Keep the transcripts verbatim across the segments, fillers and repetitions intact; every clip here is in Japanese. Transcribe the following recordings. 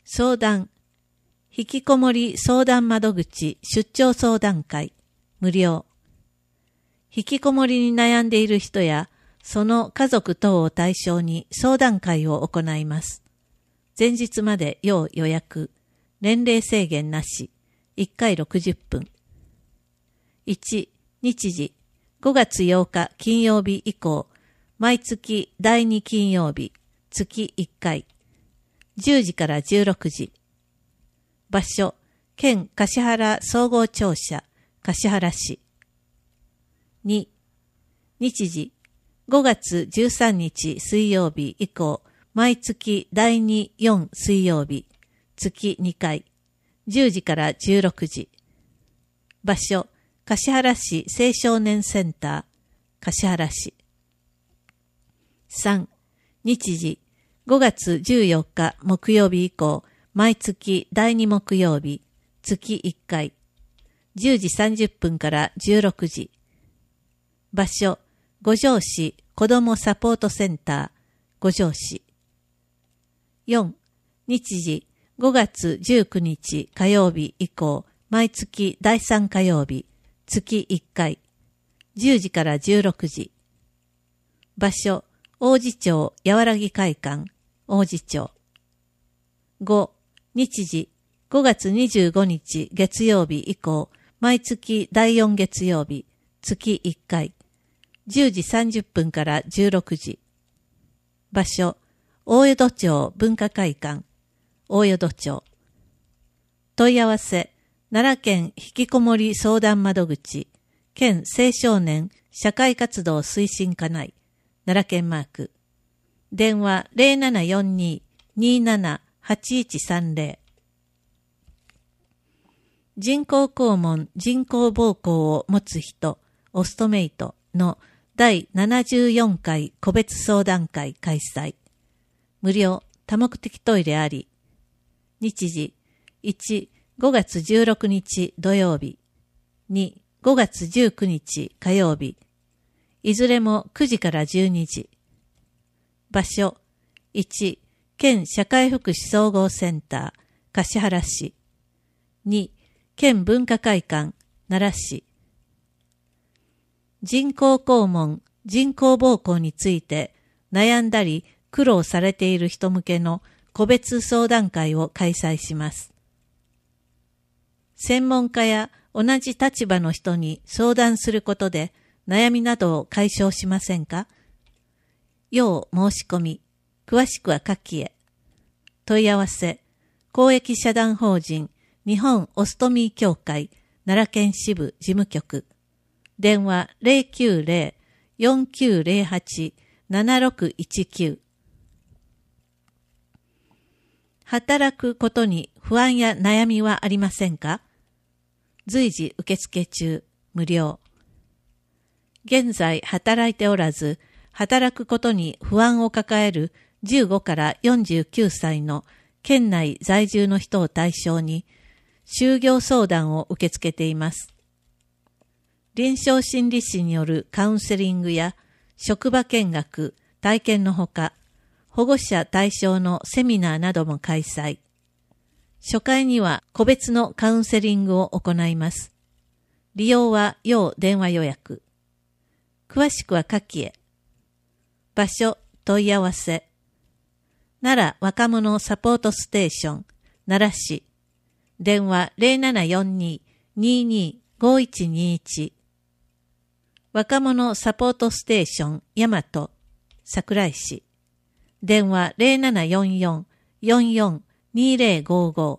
相談、引きこもり相談窓口出張相談会、無料。引きこもりに悩んでいる人や、その家族等を対象に相談会を行います。前日まで要予約、年齢制限なし、いっかいろくじゅっぷん。いち、日時、ごがつようか金曜日以降、毎月だいに金曜日、月いっかい、じゅうじからじゅうろくじ。場所、県橿原総合庁舎、橿原市。に、日時、ごがつじゅうさんにち水曜日以降、毎月だいに、よん水曜日、月にかい、じゅうじからじゅうろくじ。場所、橿原市青少年センター、橿原市。さん、日時、ごがつじゅうよっか木曜日以降、毎月だいに木曜日、月いっかい、じゅうじさんじゅっぷんからじゅうろくじ。場所、五条市子どもサポートセンター、五条市。よん、日時、ごがつじゅうくにち火曜日以降、毎月だいさん火曜日、月いっかい、じゅうじからじゅうろくじ。場所、王子町やわらぎ会館、王子町。ご、日時、ごがつにじゅうごにち月曜日以降、毎月だいよん月曜日、月いっかい、じゅうじさんじゅっぷんからじゅうろくじ。場所、大淀町文化会館、大淀町。問い合わせ、奈良県引きこもり相談窓口、県青少年社会活動推進課内、奈良県マーク。電話 ゼロななよんに にーなな はちいちさんゼロ。人工肛門人工膀胱を持つ人、オストメイトのだいななじゅうよんかい個別相談会開催。無料多目的トイレあり。日時、いち、ごがつじゅうろくにち土曜日、に、ごがつじゅうくにち火曜日、いずれもくじからじゅうにじ。場所、いち、県社会福祉総合センター、橿原市。に、県文化会館、奈良市。人工肛門、人工膀胱について悩んだり苦労されている人向けの個別相談会を開催します。専門家や同じ立場の人に相談することで悩みなどを解消しませんか？要申し込み、詳しくは下記へ。問い合わせ、公益社団法人日本オストミー協会奈良県支部事務局。電話 ゼロきゅうゼロ よんきゅうゼロはち ななろくいちきゅう。働くことに不安や悩みはありませんか？随時受付中、無料。現在働いておらず、働くことに不安を抱えるじゅうごからよんじゅうきゅうさいの県内在住の人を対象に、就業相談を受け付けています。臨床心理士によるカウンセリングや職場見学、体験のほか、保護者対象のセミナーなども開催。初回には個別のカウンセリングを行います。利用は要電話予約。詳しくは下記へ。場所、問い合わせ。奈良若者サポートステーション、奈良市。電話 ゼロななよんに にーにー ごいちにいち。若者サポートステーション、大和、桜井市。電話 ゼロななよんよん よんよん にゼロごご。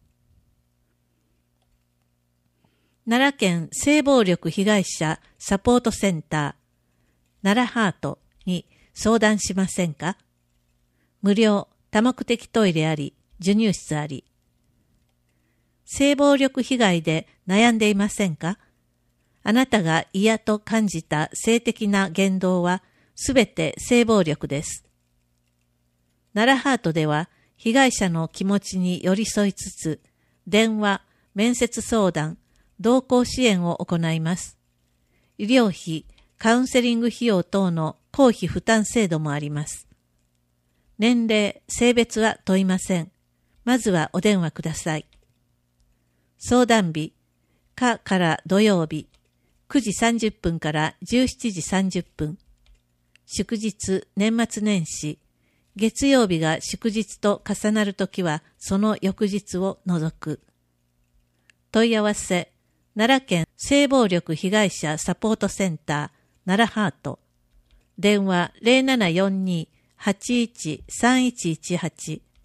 奈良県性暴力被害者サポートセンター、奈良ハートに相談しませんか？無料、多目的トイレあり、授乳室あり。性暴力被害で悩んでいませんか？あなたが嫌と感じた性的な言動はすべて性暴力です。奈良ハートでは被害者の気持ちに寄り添いつつ、電話、面接相談、同行支援を行います。医療費、カウンセリング費用等の公費負担制度もあります。年齢、性別は問いません。 まずはお電話ください。相談日、火から土曜日、くじさんじゅっぷんからじゅうしちじさんじゅっぷん。祝日、年末年始、月曜日が祝日と重なるときはその翌日を除く。問い合わせ、奈良県性暴力被害者サポートセンター、奈良ハート。電話 ゼロななよんに はちいちさんいちいちはち